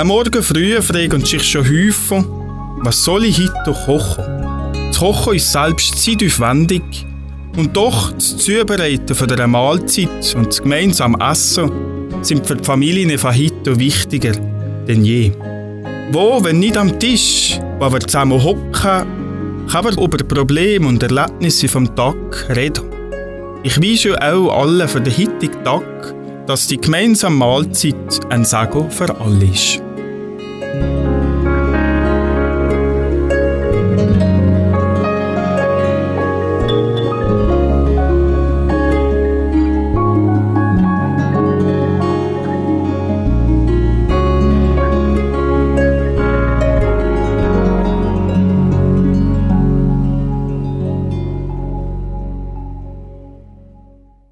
Am Morgen früh fragen sich schon Häufer, was soll ich heute kochen? Das Kochen ist selbst zeitaufwendig und doch das Zubereiten von einer Mahlzeit und das gemeinsame Essen sind für die Familien von heute wichtiger denn je. Wo, wenn nicht am Tisch, wo wir zusammen hocken, kann man über Probleme und Erlebnisse vom Tag reden. Ich wünsche auch allen für den heutigen Tag, dass die gemeinsame Mahlzeit ein Segen für alle ist.